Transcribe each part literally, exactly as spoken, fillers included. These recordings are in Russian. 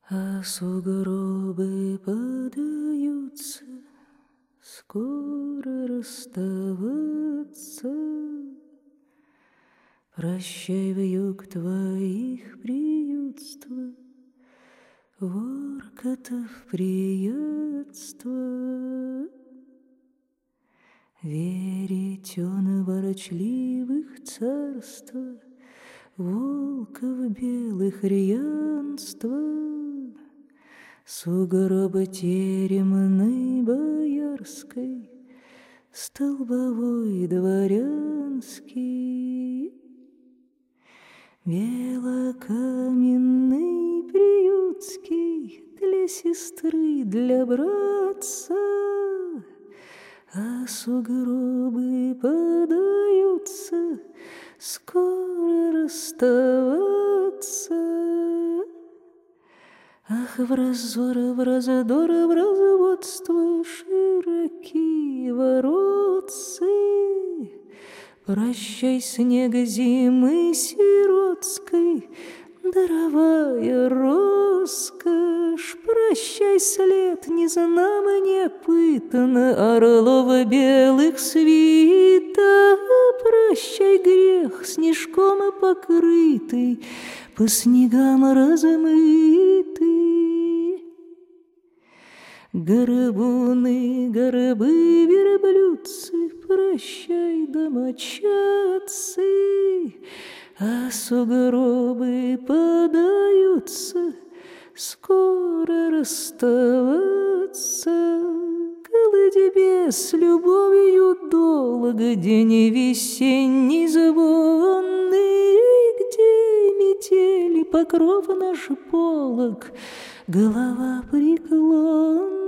А сугробы подаются, скоро расставаться. Прощай, вьюг твоих приютства, воркотов приятства. Веретен ворочливых царства, волков белых рьянства. Сугробы теремной боярской, столбовой дворянский. Белокаменный приютский, для сестры, для братца. А сугробы подаются, скоро расставаться. Ах, в разор, в раздор, в разводство широкие воротцы. Прощай, снег зимы сиротской, даровая роскошь. Прощай, след незнамый, непытанно орлов белых свита. Прощай, грех снежком покрытый, по снегам размытый. Горбуны, горбы, верблюдцы, прощай, домочадцы. А сугробы подаются, скоро расставаться. Колыбе с любовью долго, день весенний звонный, где метели покров наш полог, голова преклонна.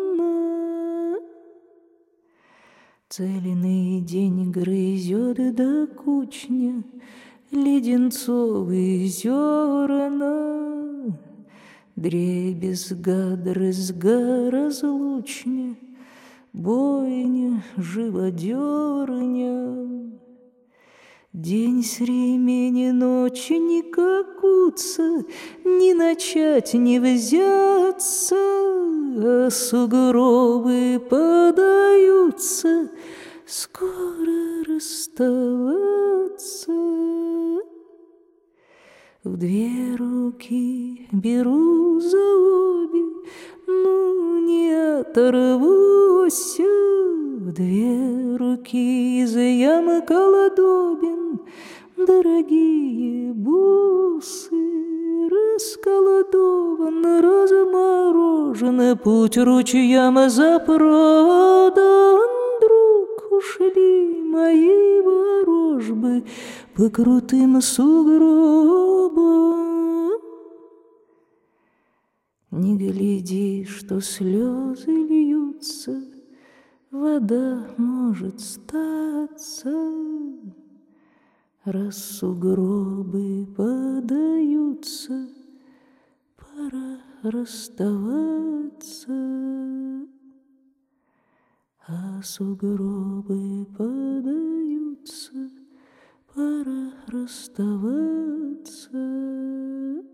Цельный день грызет до кучня леденцовые зерна. Дребезга, дрызга, разлучня, бойня, живодерня. День с ремени, ночи не какутся, ни начать, ни взяться. А сугробы подаются, скоро расставаться. В две руки беру за обе, ну не оторвусь. В две руки из ямы колодобин дорогие бусы. Расколодован, разморожен, путь ручьям запродан. Друг, ушли мои ворожбы по крутым сугробам. Не гляди, что слезы льются, вода может статься. Раз сугробы подаются, пора расставаться. А сугробы подаются, пора расставаться.